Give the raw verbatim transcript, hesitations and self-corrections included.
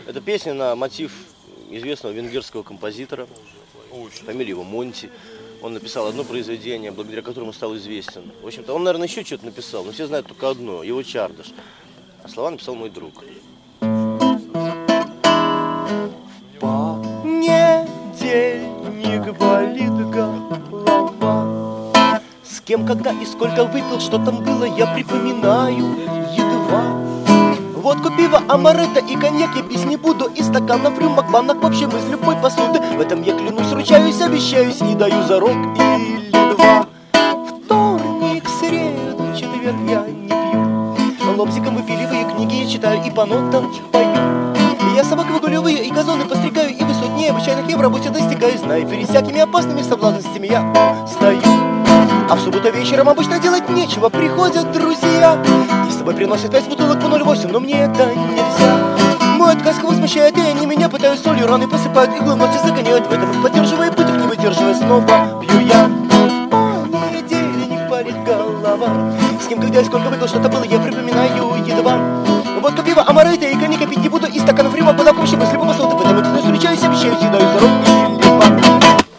Это песня на мотив известного венгерского композитора, фамилия его Монти. Он написал одно произведение, благодаря которому стал известен. В общем-то, он, наверное, еще что-то написал, но все знают только одно, его Чардаш. А слова написал мой друг. В понедельник болит голова. С кем, когда и сколько выпил, что там было, я припоминаю едва. Водку, пиво, амаретто и коньяк я пить не буду. И стаканов, рюмок, банок, в общем, из любой посуды. В этом я клянусь, ручаюсь, обещаюсь и даю за рог или два. Вторник, среду, четверг я не пью. Лобзиком выпиливаю книги, я читаю и по нотам пою. Я собак выгуливаю и газоны постригаю. И высотнее обычайных я в работе достигаю. Знаю, перед всякими опасными соблазнностями я стою. А в субботу вечером обычно делать нечего. Приходят друзья и с собой приносят пять бутылок по ноль восемь. Но мне это нельзя. Мой отказ кого смущает, и они меня пытают солью. Раны посыпают, иглы в ногти загоняют в этом. Поддерживая пыток, не выдерживая, снова пью я. В понедельник болит голова. С кем, когда и сколько выпил, что-то было, я припоминаю едва. Водка, пиво, амаретто и коньяк пить не буду. И стаканов рюмок, по такому, чтобы с любого сорта